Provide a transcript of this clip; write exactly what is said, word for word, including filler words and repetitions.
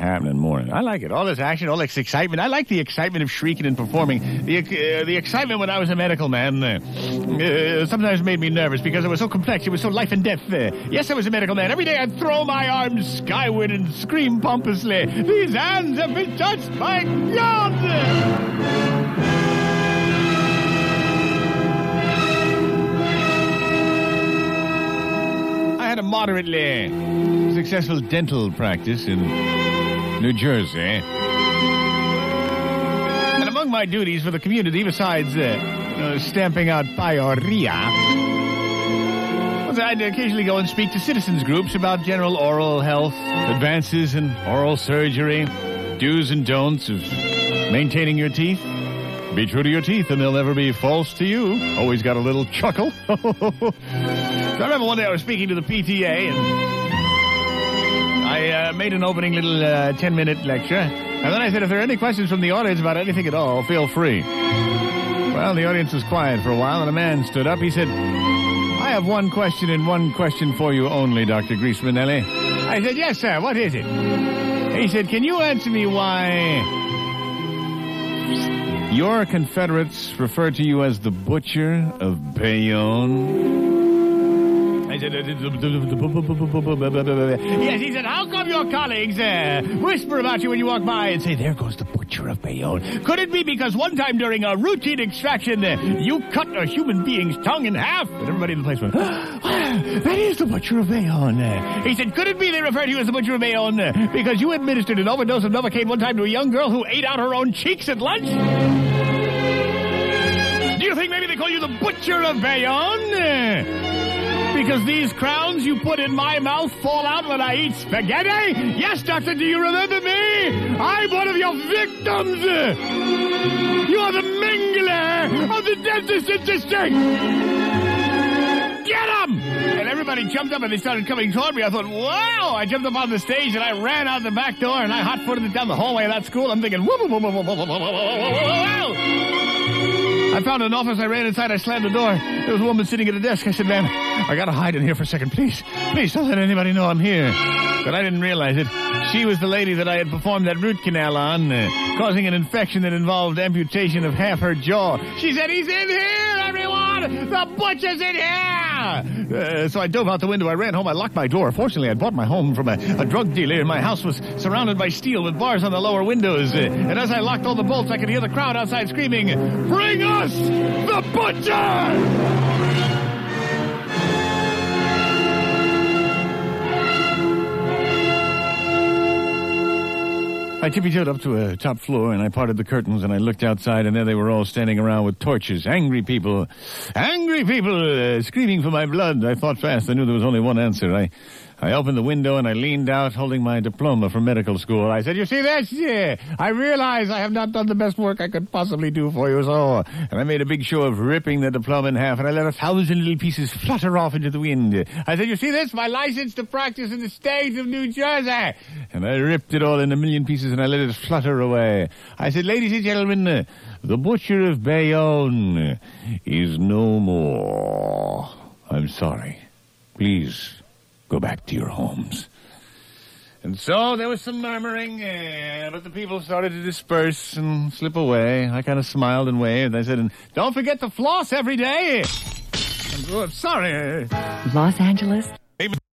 happening morning. I like it. All this action, all this excitement. I like the excitement of shrieking and performing. The uh, the excitement when I was a medical man uh, uh, sometimes made me nervous because it was so complex. It was so life and death. Uh, yes, I was a medical man. Every day I'd throw my arms skyward and scream pompously, "These hands have been touched by God!" I had a moderately successful dental practice in New Jersey. And among my duties for the community, besides uh, uh, stamping out pyorrhea, was I'd occasionally go and speak to citizens groups about general oral health, advances in oral surgery, do's and don'ts of maintaining your teeth. Be true to your teeth and they'll never be false to you. Always got a little chuckle. So I remember one day I was speaking to the P T A and I uh, made an opening little uh, ten-minute lecture. And then I said, if there are any questions from the audience about anything at all, feel free. Well, the audience was quiet for a while and a man stood up. He said, I have one question and one question for you only, Doctor Griesmanelli. I said, yes, sir. What is it? He said, can you answer me why your Confederates refer to you as the Butcher of Bayonne? I said, yes, he said, how come your colleagues uh, whisper about you when you walk by and say, there goes the Butcher of Bayonne? Could it be because one time during a routine extraction, uh, you cut a human being's tongue in half? And everybody in the place went, oh, that is the Butcher of Bayonne. Uh, he said, could it be they refer to you as the Butcher of Bayonne uh, because you administered an overdose of Novocaine one time to a young girl who ate out her own cheeks at lunch? Do you think maybe they call you the Butcher of Bayonne? Uh, Because these crowns you put in my mouth fall out when I eat spaghetti? Yes, doctor, do you remember me? I'm one of your victims. You are the Mengele of the dentist district. Get him! And everybody jumped up and they started coming toward me. I thought, wow! I jumped up on the stage and I ran out the back door and I hot-footed it down the hallway of that school. I'm thinking, whoa, whoa, whoa, whoa, whoa, whoa, whoa, whoa, whoa. I found an office. I ran inside. I slammed the door. There was a woman sitting at a desk. I said, ma'am, I got to hide in here for a second. Please, please don't let anybody know I'm here. But I didn't realize it. She was the lady that I had performed that root canal on, uh, causing an infection that involved amputation of half her jaw. She said, he's in here, everyone! The butcher's in here! Uh, so I dove out the window. I ran home. I locked my door. Fortunately, I'd bought my home from a, a drug dealer, and my house was surrounded by steel with bars on the lower windows. Uh, and as I locked all the bolts, I could hear the crowd outside screaming, bring us the butcher! I tippy-toed up to a top floor, and I parted the curtains, and I looked outside, and there they were all standing around with torches. Angry people. Angry people uh, screaming for my blood. I thought fast. I knew there was only one answer. I I opened the window, and I leaned out, holding my diploma from medical school. I said, you see this? Yeah. I realize I have not done the best work I could possibly do for you, so... And I made a big show of ripping the diploma in half, and I let a thousand little pieces flutter off into the wind. I said, you see this? My license to practice in the state of New Jersey. And I ripped it all in a million pieces, and I let it flutter away. I said, ladies and gentlemen, uh, the Butcher of Bayonne is no more. I'm sorry. Please go back to your homes. And so there was some murmuring, uh, but the people started to disperse and slip away. I kind of smiled and waved. I said, and don't forget to floss every day. I'm sorry. Los Angeles.